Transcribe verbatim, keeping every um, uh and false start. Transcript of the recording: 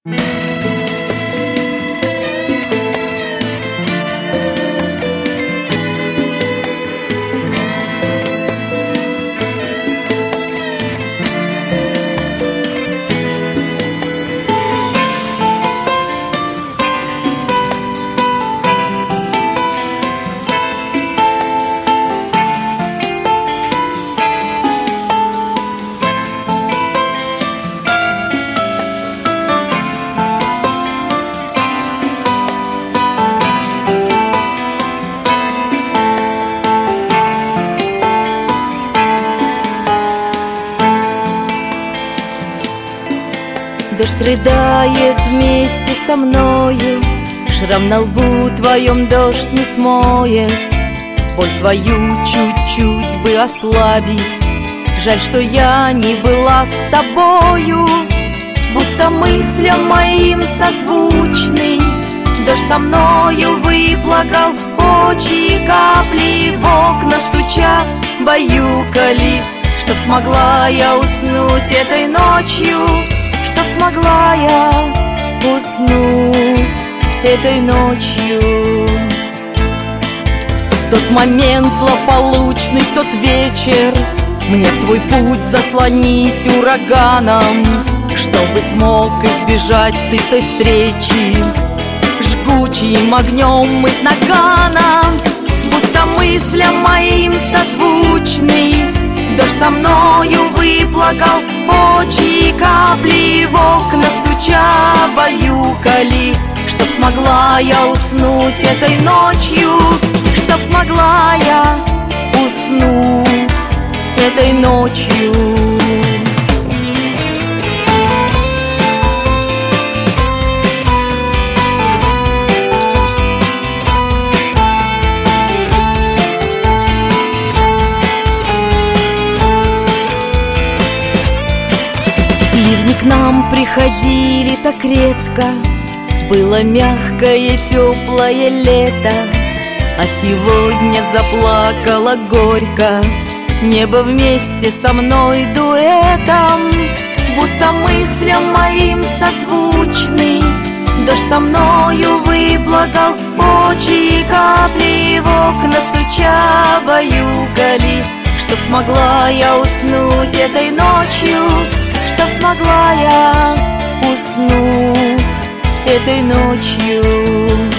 Дождь рыдает вместе со мною, шрам на лбу твоем дождь не смоет. Боль твою чуть-чуть бы ослабить, жаль, что я не была с тобою. Будто мыслям моим созвучный дождь со мною выплакал очи и капли в окна стуча баюкали. Чтоб смогла я уснуть этой ночью, чтоб смогла я уснуть этой ночью. В тот момент злополучный, в тот вечер мне в твой путь заслонить ураганом, чтобы смог избежать ты той встречи жгучим огнем мы с наганом. Будто мыслям моим созвучный дождь со мною выплакал очи и капли в окна стуча баюкали. Чтоб смогла я уснуть этой ночью, чтоб смогла я уснуть этой ночью. Ливни к нам приходили так редко, было мягкое, теплое лето. А сегодня заплакала горько небо вместе со мной дуэтом. Будто мыслям моим созвучный дождь со мною выплакал очи и капли в окна стуча баюкали. Чтоб смогла я уснуть этой ночью, чтоб смогла я уснуть этой ночью.